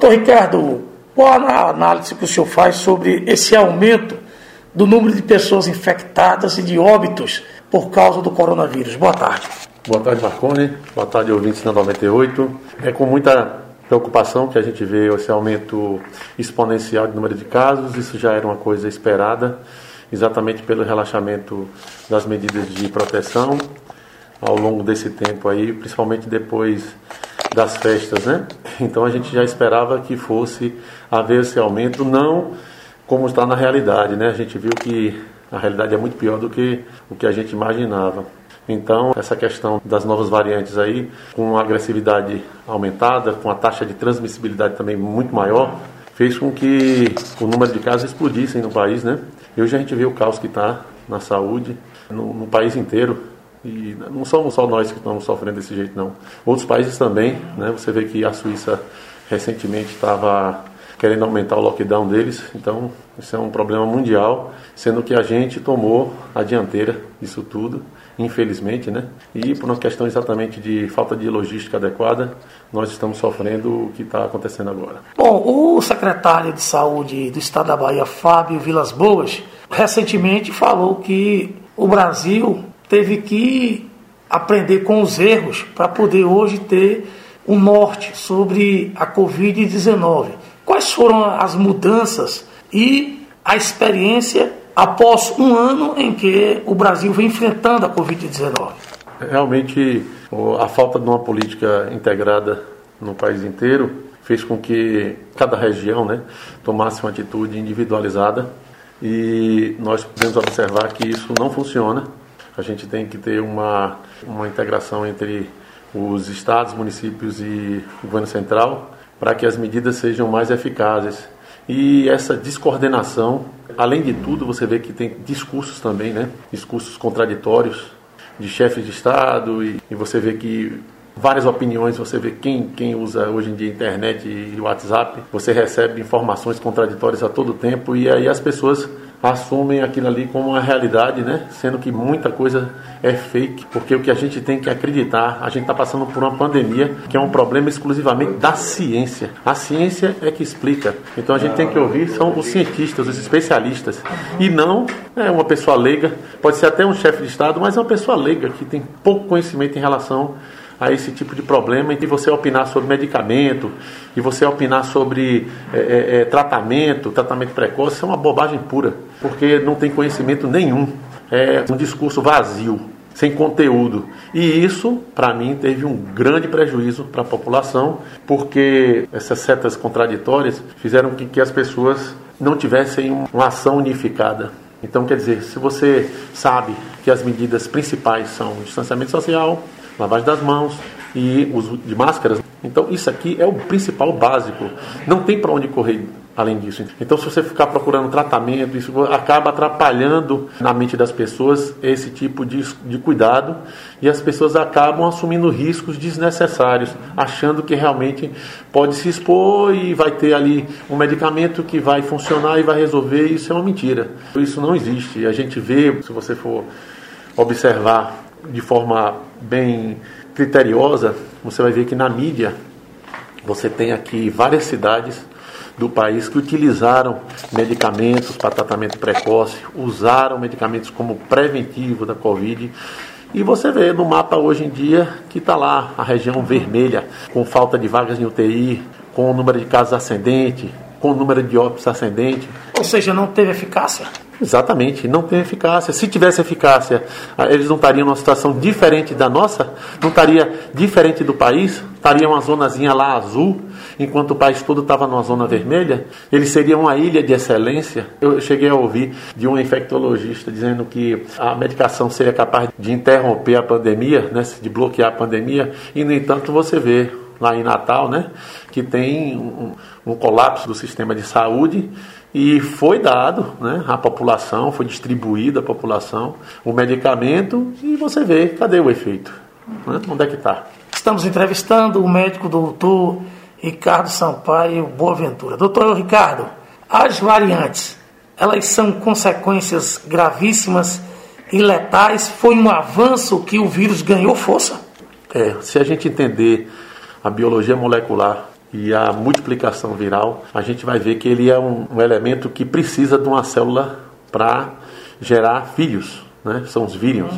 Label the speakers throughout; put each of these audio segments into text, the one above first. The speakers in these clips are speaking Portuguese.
Speaker 1: Doutor Ricardo, qual a análise que o senhor faz sobre esse aumento do número de pessoas infectadas e de óbitos por causa do coronavírus? Boa tarde.
Speaker 2: Boa tarde, Marconi. Boa tarde, ouvintes da 98. É com muita preocupação que a gente vê esse aumento exponencial de número de casos. Isso já era uma coisa esperada, exatamente pelo relaxamento das medidas de proteção ao longo desse tempo aí, principalmente depois das festas, né? Então a gente já esperava que fosse haver esse aumento, não como está na realidade, né? A gente viu que a realidade é muito pior do que o que a gente imaginava. Então, essa questão das novas variantes aí, com a agressividade aumentada, com a taxa de transmissibilidade também muito maior, fez com que o número de casos explodissem no país, né? E hoje a gente vê o caos que está na saúde, no país inteiro. E não somos só nós que estamos sofrendo desse jeito, não. Outros países também, né? Você vê que a Suíça recentemente estava querendo aumentar o lockdown deles. Então, isso é um problema mundial, sendo que a gente tomou a dianteira disso tudo, infelizmente, né? E por uma questão exatamente de falta de logística adequada, nós estamos sofrendo o que está acontecendo agora.
Speaker 1: Bom, o secretário de Saúde do Estado da Bahia, Fábio Vilas Boas, recentemente falou que o Brasil teve que aprender com os erros para poder hoje ter um norte sobre a Covid-19. Quais foram as mudanças e a experiência após um ano em que o Brasil vem enfrentando a Covid-19?
Speaker 2: Realmente, a falta de uma política integrada no país inteiro fez com que cada região, né, tomasse uma atitude individualizada, e nós podemos observar que isso não funciona. A gente tem que ter uma integração entre os estados, municípios e o governo central para que as medidas sejam mais eficazes. E essa descoordenação, além de tudo, você vê que tem discursos também, né? Discursos contraditórios de chefes de Estado, e você vê que várias opiniões, você vê quem usa hoje em dia internet e WhatsApp, você recebe informações contraditórias a todo tempo, e aí as pessoas assumem aquilo ali como uma realidade, né? Sendo que muita coisa é fake, porque o que a gente tem que acreditar, a gente está passando por uma pandemia que é um problema exclusivamente da ciência. A ciência é que explica. Então a gente tem que ouvir, são os cientistas, os especialistas, e não uma pessoa leiga, pode ser até um chefe de Estado, mas é uma pessoa leiga que tem pouco conhecimento em relação a esse tipo de problema, e você opinar sobre medicamento, e você opinar sobre tratamento precoce, isso é uma bobagem pura, porque não tem conhecimento nenhum, é um discurso vazio, sem conteúdo, e isso, para mim, teve um grande prejuízo para a população, porque essas setas contraditórias fizeram com que as pessoas não tivessem uma ação unificada. Então, quer dizer, se você sabe que as medidas principais são distanciamento social, lavagem das mãos e uso de máscaras, então isso aqui é o principal básico, não tem para onde correr além disso. Então, se você ficar procurando tratamento, isso acaba atrapalhando na mente das pessoas esse tipo de cuidado, e as pessoas acabam assumindo riscos desnecessários, achando que realmente pode se expor e vai ter ali um medicamento que vai funcionar e vai resolver. Isso é uma mentira, isso não existe. A gente vê, se você for observar de forma bem criteriosa, você vai ver que na mídia você tem aqui várias cidades do país que utilizaram medicamentos para tratamento precoce, usaram medicamentos como preventivo da Covid, e você vê no mapa hoje em dia que está lá a região vermelha, com falta de vagas em UTI, com o número de casos ascendente, com o número de óbitos ascendente.
Speaker 1: Ou seja, não teve eficácia?
Speaker 2: Exatamente, não tem eficácia. Se tivesse eficácia, eles não estariam numa situação diferente da nossa, não estaria diferente do país, estaria uma zonazinha lá azul, enquanto o país todo estava numa zona vermelha. Eles seriam uma ilha de excelência. Eu cheguei a ouvir de um infectologista dizendo que a medicação seria capaz de interromper a pandemia, né, de bloquear a pandemia, e no entanto você vê lá em Natal, né, que tem um colapso do sistema de saúde. E foi dado, né, à população, foi distribuído à população o medicamento, e você vê, cadê o efeito? Né? Onde é que está?
Speaker 1: Estamos entrevistando o médico doutor Ricardo Sampaio Boaventura. Doutor Ricardo, as variantes, elas são consequências gravíssimas e letais? Foi um avanço que o vírus ganhou força?
Speaker 2: Se a gente entender a biologia molecular e a multiplicação viral, a gente vai ver que ele é um elemento que precisa de uma célula para gerar filhos, né? São os vírions.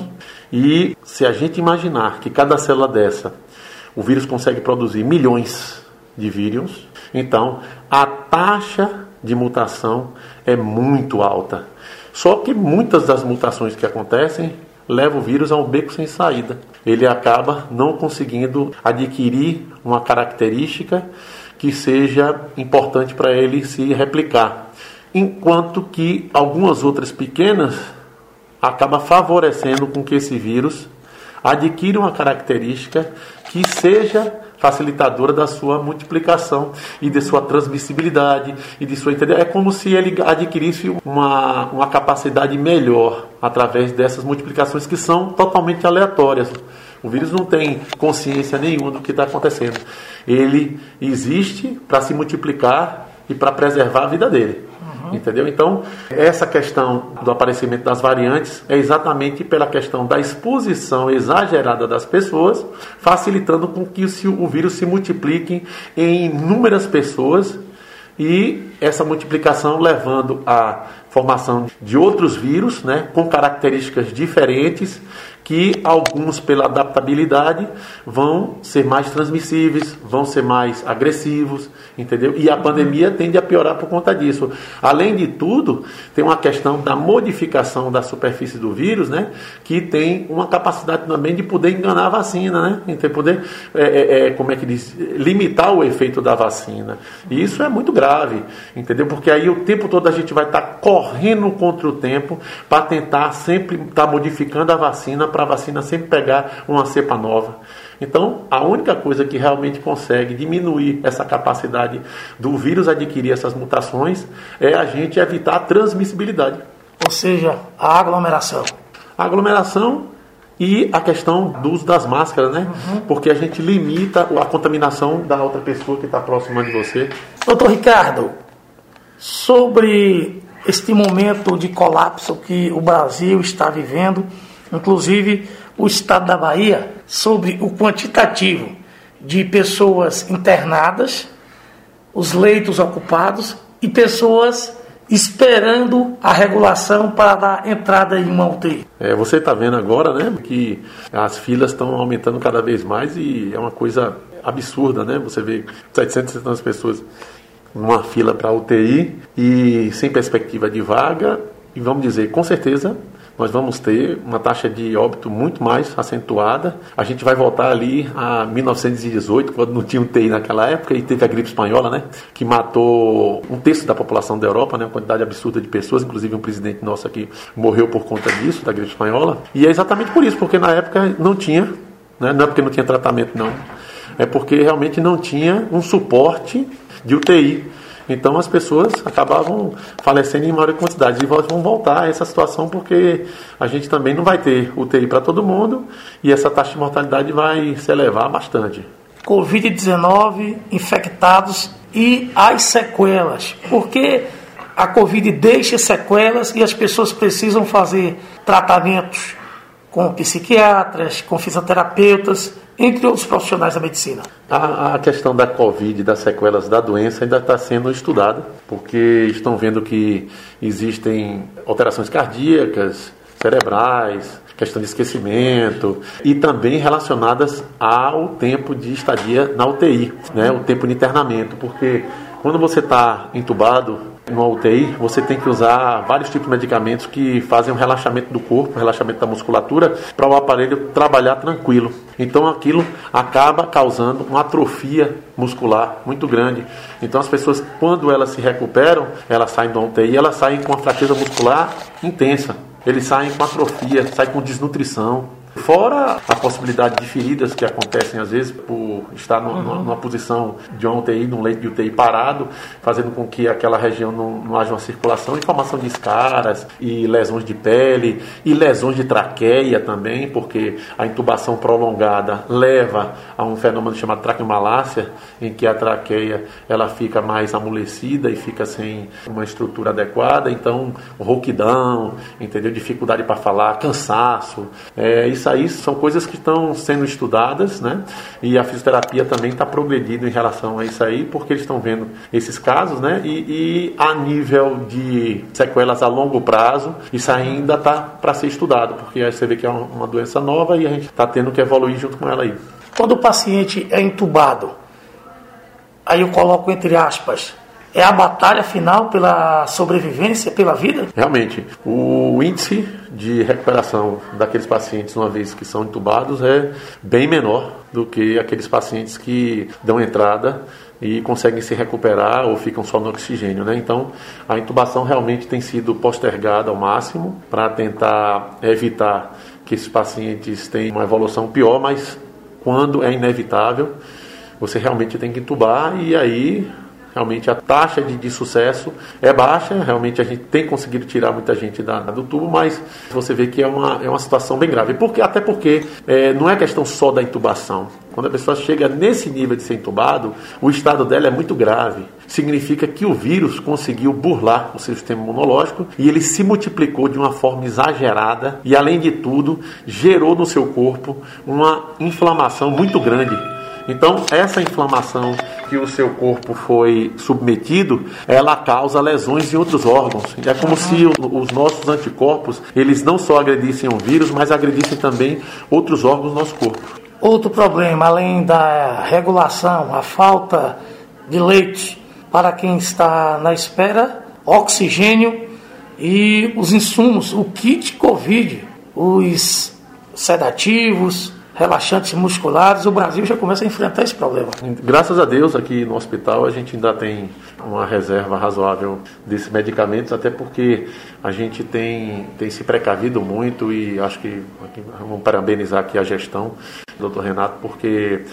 Speaker 2: E se a gente imaginar que cada célula dessa, o vírus consegue produzir milhões de vírions, então a taxa de mutação é muito alta. Só que muitas das mutações que acontecem levam o vírus a um beco sem saída. Ele acaba não conseguindo adquirir uma característica que seja importante para ele se replicar. Enquanto que algumas outras pequenas acabam favorecendo com que esse vírus adquira uma característica que seja facilitadora da sua multiplicação e de sua transmissibilidade e de sua entendeu? É como se ele adquirisse uma capacidade melhor através dessas multiplicações que são totalmente aleatórias. O vírus não tem consciência nenhuma do que está acontecendo. Ele existe para se multiplicar e para preservar a vida dele. Entendeu? Então, essa questão do aparecimento das variantes é exatamente pela questão da exposição exagerada das pessoas, facilitando com que o vírus se multiplique em inúmeras pessoas e essa multiplicação levando à formação de outros vírus, né, com características diferentes, que alguns, pela adaptabilidade, vão ser mais transmissíveis, vão ser mais agressivos, entendeu? E a pandemia tende a piorar por conta disso. Além de tudo, tem uma questão da modificação da superfície do vírus, né? Que tem uma capacidade também de poder enganar a vacina, né? Então, poder, como é que diz? Limitar o efeito da vacina. E isso é muito grave, entendeu? Porque aí o tempo todo a gente vai estar correndo contra o tempo para tentar sempre estar modificando a vacina, para a vacina sempre pegar uma cepa nova. Então, a única coisa que realmente consegue diminuir essa capacidade do vírus adquirir essas mutações é a gente evitar a transmissibilidade.
Speaker 1: Ou seja, a aglomeração.
Speaker 2: A aglomeração e a questão do uso das máscaras, né? Porque a gente limita a contaminação da outra pessoa que está próxima de você.
Speaker 1: Doutor Ricardo, sobre este momento de colapso que o Brasil está vivendo, inclusive o estado da Bahia, sobre o quantitativo de pessoas internadas, os leitos ocupados e pessoas esperando a regulação para dar entrada em uma UTI.
Speaker 2: Você está vendo agora, né, que as filas estão aumentando cada vez mais e é uma coisa absurda, né? Você vê 770 pessoas numa fila para UTI e sem perspectiva de vaga e vamos dizer, com certeza nós vamos ter uma taxa de óbito muito mais acentuada. A gente vai voltar ali a 1918, quando não tinha UTI naquela época, e teve a gripe espanhola, né, que matou um terço da população da Europa, né, uma quantidade absurda de pessoas, inclusive um presidente nosso aqui morreu por conta disso, da gripe espanhola. E é exatamente por isso, porque na época não tinha, né, não é porque não tinha tratamento, não. É porque realmente não tinha um suporte de UTI. Então as pessoas acabavam falecendo em maior quantidade e vão voltar a essa situação porque a gente também não vai ter UTI para todo mundo e essa taxa de mortalidade vai se elevar bastante.
Speaker 1: Covid-19, infectados e as sequelas. Porque a Covid deixa sequelas e as pessoas precisam fazer tratamentos com psiquiatras, com fisioterapeutas, entre outros profissionais da medicina.
Speaker 2: A questão da Covid, das sequelas da doença ainda está sendo estudada, porque estão vendo que existem alterações cardíacas, cerebrais, questão de esquecimento e também relacionadas ao tempo de estadia na UTI, né, o tempo de internamento, porque quando você está entubado numa UTI, você tem que usar vários tipos de medicamentos que fazem um relaxamento do corpo, relaxamento da musculatura, para o aparelho trabalhar tranquilo. Então aquilo acaba causando uma atrofia muscular muito grande. Então as pessoas, quando elas se recuperam, elas saem da UTI, elas saem com uma fraqueza muscular intensa. Eles saem com atrofia, saem com desnutrição. Fora a possibilidade de feridas que acontecem às vezes por estar numa posição de uma UTI, num leito de UTI parado, fazendo com que aquela região não haja uma circulação, e formação de escaras e lesões de pele e lesões de traqueia também, porque a intubação prolongada leva a um fenômeno chamado traqueomalácia, em que a traqueia ela fica mais amolecida e fica sem uma estrutura adequada, então rouquidão, entendeu? Dificuldade para falar, cansaço, isso Isso aí são coisas que estão sendo estudadas, né? E a fisioterapia também está progredindo em relação a isso aí, porque eles estão vendo esses casos, né? E a nível de sequelas a longo prazo, isso ainda está para ser estudado, porque aí você vê que é uma doença nova e a gente está tendo que evoluir junto com ela aí.
Speaker 1: Quando o paciente é entubado, aí eu coloco entre aspas, é a batalha final pela sobrevivência, pela vida?
Speaker 2: Realmente, o índice de recuperação daqueles pacientes, uma vez que são entubados, é bem menor do que aqueles pacientes que dão entrada e conseguem se recuperar ou ficam só no oxigênio, né? Então, a intubação realmente tem sido postergada ao máximo para tentar evitar que esses pacientes tenham uma evolução pior, mas quando é inevitável, você realmente tem que intubar e aí realmente a taxa de sucesso é baixa, realmente a gente tem conseguido tirar muita gente do tubo, mas você vê que é uma situação bem grave. Até porque não é questão só da intubação. Quando a pessoa chega nesse nível de ser intubado, o estado dela é muito grave. Significa que o vírus conseguiu burlar o seu sistema imunológico e ele se multiplicou de uma forma exagerada e, além de tudo, gerou no seu corpo uma inflamação muito grande. Então, essa inflamação que o seu corpo foi submetido, ela causa lesões em outros órgãos. É como se os nossos anticorpos, eles não só agredissem o vírus, mas agredissem também outros órgãos do nosso corpo.
Speaker 1: Outro problema, além da regulação, a falta de leite para quem está na espera, oxigênio e os insumos, o kit Covid, os sedativos, relaxantes musculares, o Brasil já começa a enfrentar esse problema.
Speaker 2: Graças a Deus, aqui no hospital, a gente ainda tem uma reserva razoável desses medicamentos, até porque a gente tem se precavido muito e acho que vamos parabenizar aqui a gestão do Dr. Renato, porque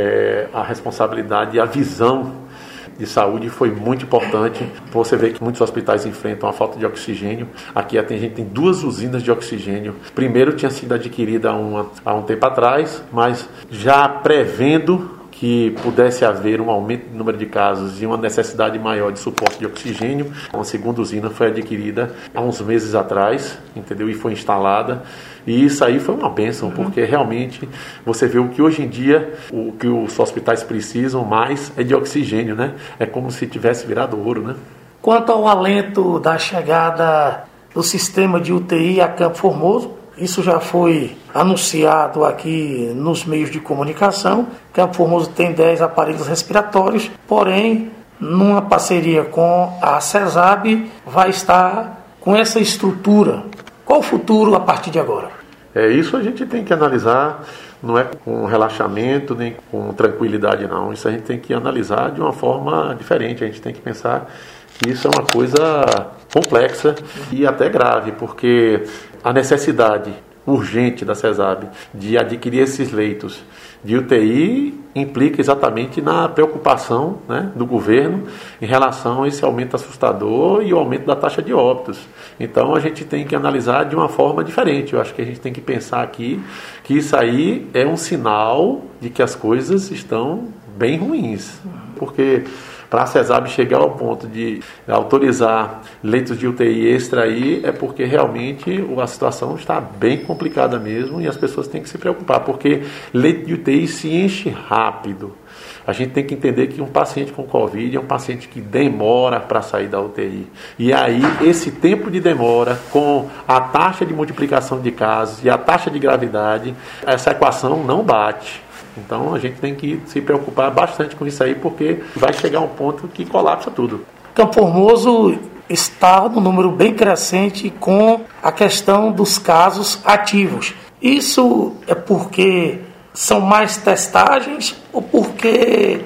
Speaker 2: a responsabilidade e a visão de saúde foi muito importante. Você vê que muitos hospitais enfrentam a falta de oxigênio. Aqui a gente tem 2 usinas de oxigênio. Primeiro tinha sido adquirida há um tempo atrás, mas já prevendo que pudesse haver um aumento do número de casos e uma necessidade maior de suporte de oxigênio. Uma segunda usina foi adquirida há uns meses atrás, entendeu? E foi instalada. E isso aí foi uma bênção, porque realmente você vê o que hoje em dia, o que os hospitais precisam mais é de oxigênio, né? É como se tivesse virado ouro, né?
Speaker 1: Quanto ao alento da chegada do sistema de UTI a Campo Formoso, isso já foi anunciado aqui nos meios de comunicação. Campo Formoso tem 10 aparelhos respiratórios, porém, numa parceria com a CESAB, vai estar com essa estrutura. Qual o futuro a partir de agora?
Speaker 2: Isso a gente tem que analisar, não é com relaxamento nem com tranquilidade não. Isso a gente tem que analisar de uma forma diferente. A gente tem que pensar que isso é uma coisa complexa e até grave, porque a necessidade urgente da CESAB de adquirir esses leitos de UTI implica exatamente na preocupação, né, do governo em relação a esse aumento assustador e o aumento da taxa de óbitos. Então a gente tem que analisar de uma forma diferente. Eu acho que a gente tem que pensar aqui que isso aí é um sinal de que as coisas estão bem ruins, porque para a CESAB chegar ao ponto de autorizar leitos de UTI extra aí, é porque realmente a situação está bem complicada mesmo e as pessoas têm que se preocupar, porque leito de UTI se enche rápido. A gente tem que entender que um paciente com Covid é um paciente que demora para sair da UTI. E aí, esse tempo de demora, com a taxa de multiplicação de casos e a taxa de gravidade, essa equação não bate. Então a gente tem que se preocupar bastante com isso aí, porque vai chegar um ponto que colapsa tudo.
Speaker 1: Campo Formoso está no número bem crescente com a questão dos casos ativos. Isso é porque são mais testagens ou porque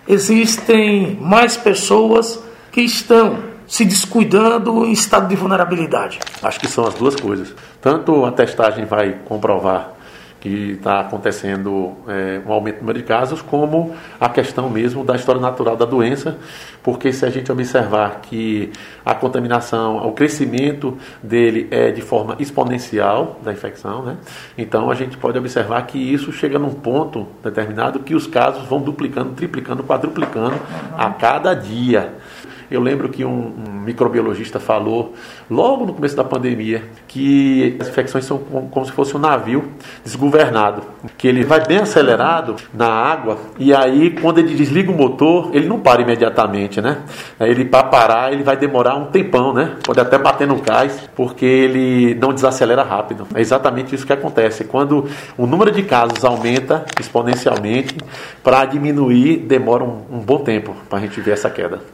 Speaker 1: existem mais pessoas que estão se descuidando em estado de vulnerabilidade?
Speaker 2: Acho que são as duas coisas. Tanto a testagem vai comprovar que está acontecendo um aumento no número de casos, como a questão mesmo da história natural da doença, porque se a gente observar que a contaminação, o crescimento dele é de forma exponencial da infecção, né? Então a gente pode observar que isso chega num ponto determinado que os casos vão duplicando, triplicando, quadruplicando a cada dia. Eu lembro que um microbiologista falou, logo no começo da pandemia, que as infecções são como se fosse um navio desgovernado, que ele vai bem acelerado na água, e aí quando ele desliga o motor, ele não para imediatamente, né? Ele, para parar, ele vai demorar um tempão, né? Pode até bater no cais, porque ele não desacelera rápido. É exatamente isso que acontece. Quando o número de casos aumenta exponencialmente, para diminuir demora um bom tempo para a gente ver essa queda.